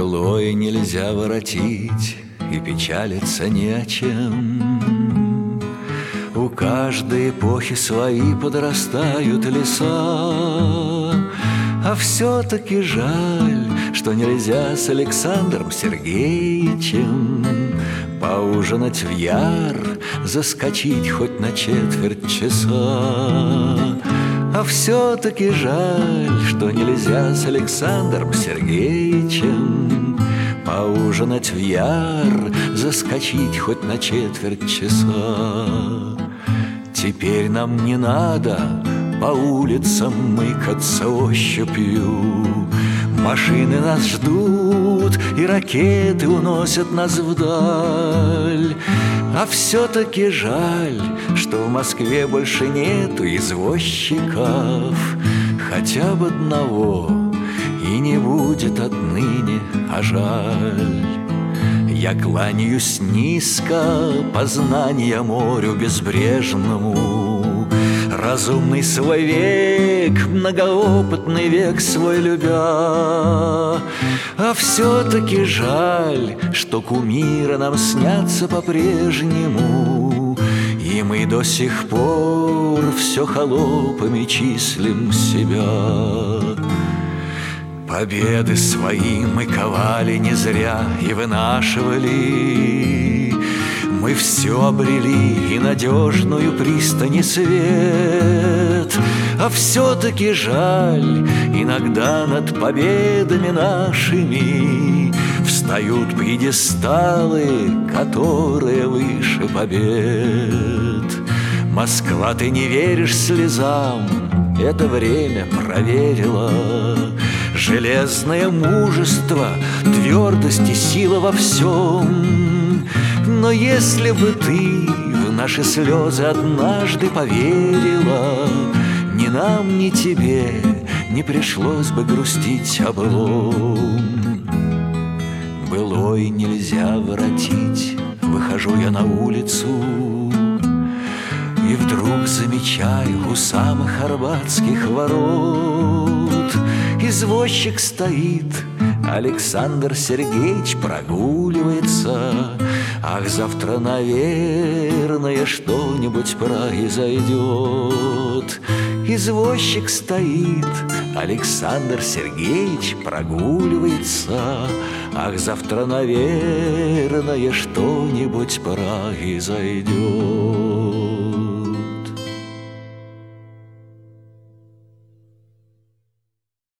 Былое нельзя воротить, и печалиться не о чем. У каждой эпохи свои подрастают леса, а все-таки жаль, что нельзя с Александром Сергеевичем поужинать в Яр, заскочить хоть на четверть часа. А все-таки жаль, что нельзя с Александром Сергеевичем поужинать в Яр, заскочить хоть на четверть часа. Теперь нам не надо по улицам мыкаться ощупью. Машины нас ждут, и ракеты уносят нас вдаль. А все-таки жаль, что в Москве больше нету извозчиков, хотя бы одного, и не будет отныне, а жаль. Я кланяюсь низко познания морю безбрежному, разумный свой век, многоопытный век свой любя. А все-таки жаль, что кумиры нам снятся по-прежнему, и мы до сих пор все холопами числим себя. Победы свои мы ковали не зря и вынашивали. Мы все обрели и надежную пристань и свет. А все-таки жаль, иногда над победами нашими встают пьедесталы, которые выше побед. Москва, ты не веришь слезам, это время проверило. Железное мужество, твердость и сила во всем. Но если бы ты в наши слезы однажды поверила, ни нам, ни тебе не пришлось бы грустить о былом. Былой нельзя воротить, выхожу я на улицу, и вдруг замечаю у самых арбатских ворот извозчик стоит, Александр Сергеевич прогуливается. Ах, завтра, наверное, что-нибудь произойдет. Извозчик стоит, Александр Сергеевич прогуливается. Ах, завтра, наверное, что-нибудь произойдет.